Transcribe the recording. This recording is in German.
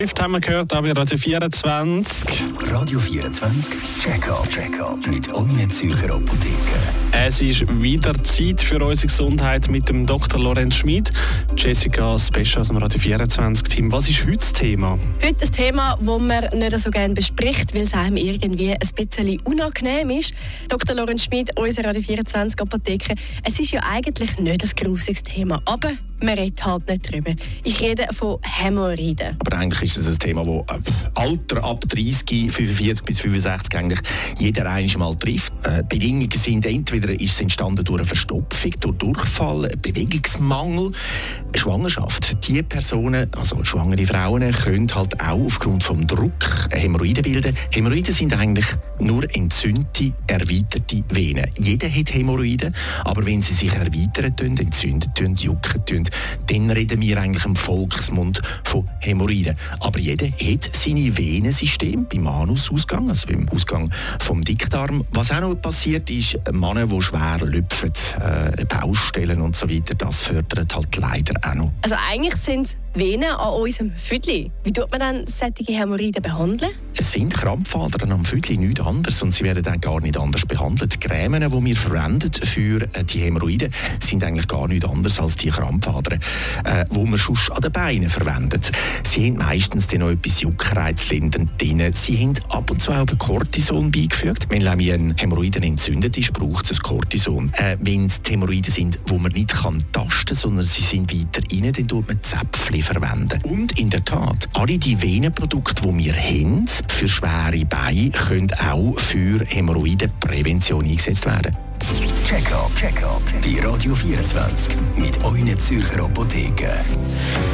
Haben wir gehört, aber Radio 24. Radio 24, Check-up mit euren Zürcher Apotheken. Es ist wieder Zeit für unsere Gesundheit mit dem Dr. Lorenz Schmid. Jessica Special aus dem Radio 24-Team. Was ist heute das Thema? Heute ein Thema, das man nicht so gerne bespricht, weil es einem irgendwie ein bisschen unangenehm ist. Dr. Lorenz Schmid, unsere Radio 24 Apotheke. Es ist ja eigentlich nicht ein grusiges Thema, aber man redet halt nicht drüber. Ich rede von Hämorrhoiden. Aber eigentlich ist es ein Thema, das Alter ab 30, 45 bis 65 eigentlich jeder einmal trifft. Bedingungen sind entweder ist es entstanden durch eine Verstopfung, durch Durchfall, Bewegungsmangel, Schwangerschaft. Diese Personen, also schwangere Frauen, können halt auch aufgrund des Druck Hämorrhoiden bilden. Hämorrhoiden sind eigentlich nur entzündete, erweiterte Venen. Jeder hat Hämorrhoiden, aber wenn sie sich erweitern, entzünden, jucken, dann reden wir eigentlich im Volksmund von Hämorrhoiden. Aber jeder hat seine Venensystem beim Anusausgang, also beim Ausgang vom Dickdarm. Was auch noch passiert ist, Männer, die schwer lüpfen, Baustellen und so weiter, das fördert halt leider auch noch. Also eigentlich sind es Venen an unserem Füdli. Wie tut man dann solche Hämorrhoiden behandeln? Es sind Krampfadern am Füdli, nichts anderes, und sie werden dann gar nicht anders behandelt. Die Cremen, die wir verwenden für die Hämorrhoiden, sind eigentlich gar nichts anderes als die Krampfadern, die man sonst an den Beinen verwendet. Sie haben meistens dann noch etwas juckreizlindernd drin. Sie haben ab und zu auch Cortison beigefügt. Wenn ein Hämorrhoiden entzündet ist, braucht es ein Cortison. Wenn es Hämorrhoiden sind, die man nicht tasten kann, sondern sie sind weiter rein, dann tut man Zäpfchen verwenden. Und in der Tat, alle die Venenprodukte, die wir haben, für schwere Beine, können auch für Hämorrhoidenprävention eingesetzt werden. Check-up bei Radio 24 mit euren Zürcher Apotheken.